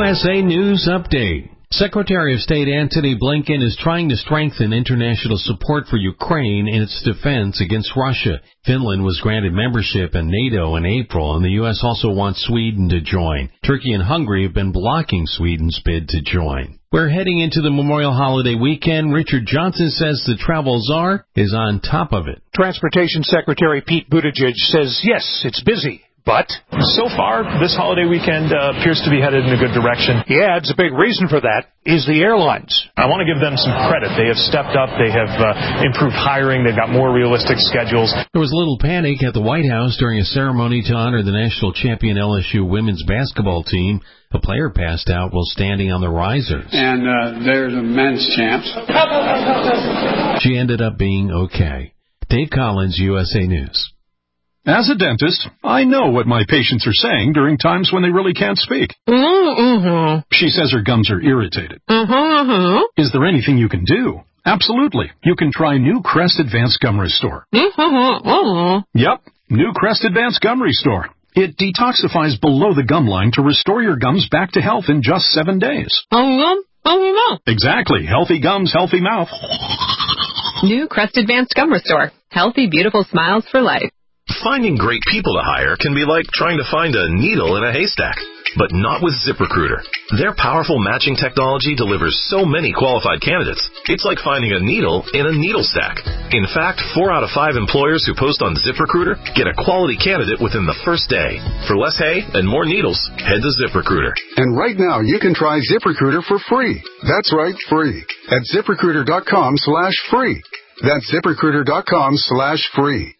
USA News Update. Secretary of State Antony Blinken is trying to strengthen international support for Ukraine in its defense against Russia. Finland was granted membership in NATO in April, and the U.S. also wants Sweden to join. Turkey and Hungary have been blocking Sweden's bid to join. We're heading into the Memorial Holiday weekend. Richard Johnson says the travel czar is on top of it. Transportation Secretary Pete Buttigieg says, yes, it's busy. But so far, this holiday weekend appears to be headed in a good direction. He adds a big reason for that is the airlines. I want to give them some credit. They have stepped up. They have improved hiring. They've got more realistic schedules. There was a little panic at the White House during a ceremony to honor the national champion LSU women's basketball team. A player passed out while standing on the risers. And there's a men's champs. She ended up being okay. Dave Collins, USA News. As a dentist, I know what my patients are saying during times when they really can't speak. Mm-hmm. She says her gums are irritated. Mm-hmm. Is there anything you can do? Absolutely. You can try New Crest Advanced Gum Restore. Mm-hmm. Yep, New Crest Advanced Gum Restore. It detoxifies below the gum line to restore your gums back to health in just 7 days. Exactly. Healthy gums, healthy mouth. New Crest Advanced Gum Restore. Healthy, beautiful smiles for life. Finding great people to hire can be like trying to find a needle in a haystack, but not with ZipRecruiter. Their powerful matching technology delivers so many qualified candidates, it's like finding a needle in a needle stack. In fact, 4 out of 5 employers who post on ZipRecruiter get a quality candidate within the first day. For less hay and more needles, head to ZipRecruiter. And right now, you can try ZipRecruiter for free. That's right, free. At ZipRecruiter.com/free. That's ZipRecruiter.com/free.